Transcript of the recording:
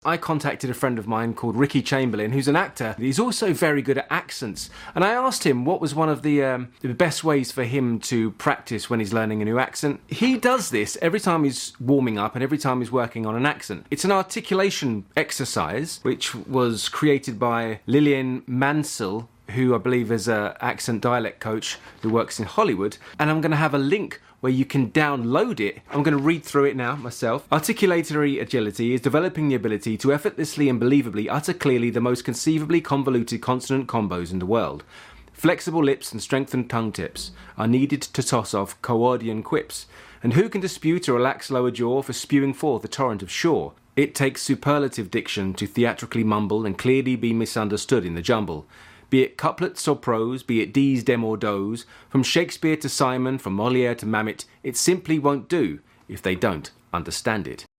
I contacted a friend of mine called Ricky Chamberlain, who's an actor. He's also very good at accents. And I asked him what was one of the best ways for him to practice when he's learning a new accent. He does this every time he's warming up and every time he's working on an accent. It's an articulation exercise which was created by Lillian Mansell, who I believe is an accent dialect coach who works in Hollywood. And I'm going to have a link where you can download it. I'm going to read through it now myself. Articulatory agility is developing the ability to effortlessly and believably utter clearly the most conceivably convoluted consonant combos in the world. Flexible lips and strengthened tongue tips are needed to toss off Cowardian quips. And who can dispute a relaxed lower jaw for spewing forth a torrent of shore? It takes superlative diction to theatrically mumble and clearly be misunderstood in the jumble. Be it couplets or prose, be it D's, dem or does, from Shakespeare to Simon, from Molière to Mamet, it simply won't do if they don't understand it.